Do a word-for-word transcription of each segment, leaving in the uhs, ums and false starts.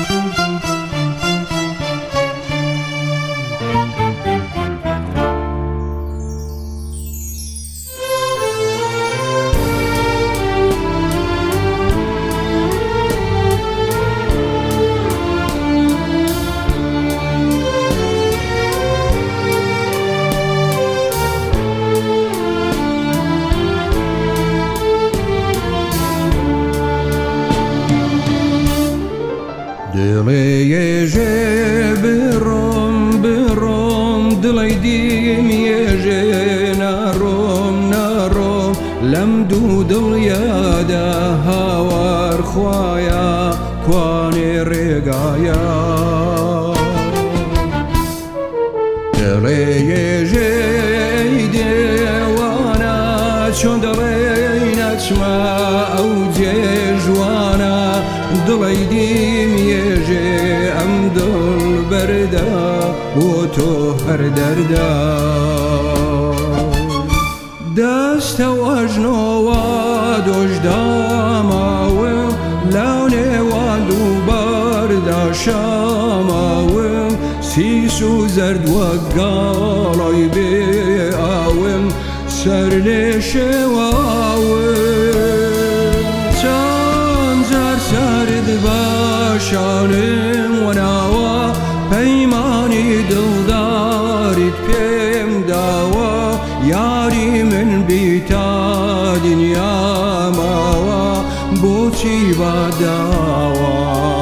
دڵێژێ بڕۆم بڕۆم دڵی دیم یێژێ ناڕۆم ناڕۆم لەم دوو دڵیادا هاوار خوایە کوانێ ڕێگایە دڵێژێ دێوانە چۆن دەڵێی نەچمە ئەو جێژوانە دڵی دیم یێژێ ئەم دڵبەردا بۆ تۆ هەر دەردا دەستە ئەژنۆوە دۆژداماوم لەو نێوان دووبەردا شاماوم سیس و زەرد وەک گاڵای بێ ئاوم سەر لێ شێواوم چەند جار سەرد باشانم وەناوە پەیمانی دڵداریت پێم داوە یاری من بیتا دنیا ماوە بۆچی باداوە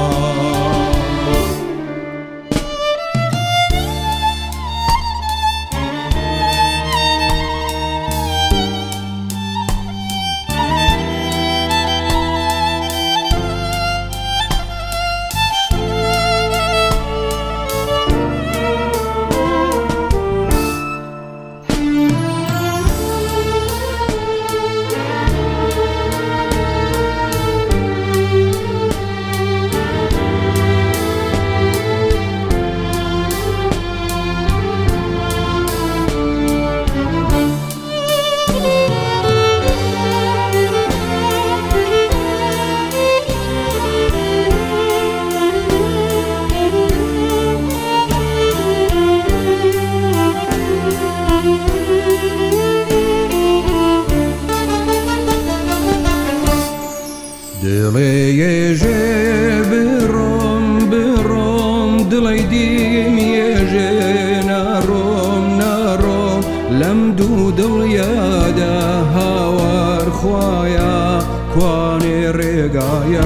دڵێژێ بڕۆم بڕۆم دڵی دیم یێژێ ناڕۆم ناڕۆم لەم دوو دڵیادا هاوار خوایە کوانێ ڕێگایە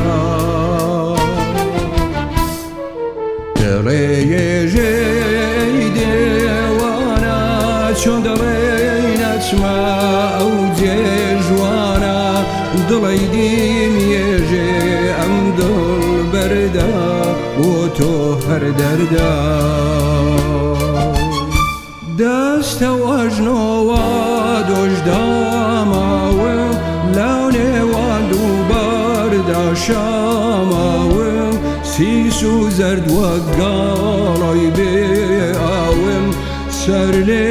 دڵێژێ دێوانە چۆن دەڵێی نەچمە ئەو جێژوانە دڵی دیم یێژێ ئەم دڵبەردا بۆ تۆ هەر دەردا دەستە ئەژنۆوە دۆژداماوم لەو نێوان دووبەردا شاماوم سیس و زەرد وەک گاڵای بێ ئاوم سەر لێ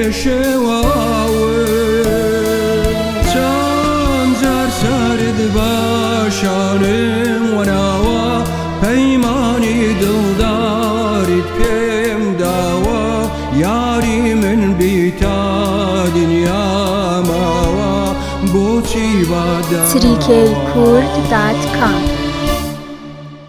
شێواوم چەند جار سەرد باشانم وەناوە پەیمانی دڵداریت پێم داوە یاری من بیتا دنیا ماوە بۆچی باداوە تریکەی کورد دات کام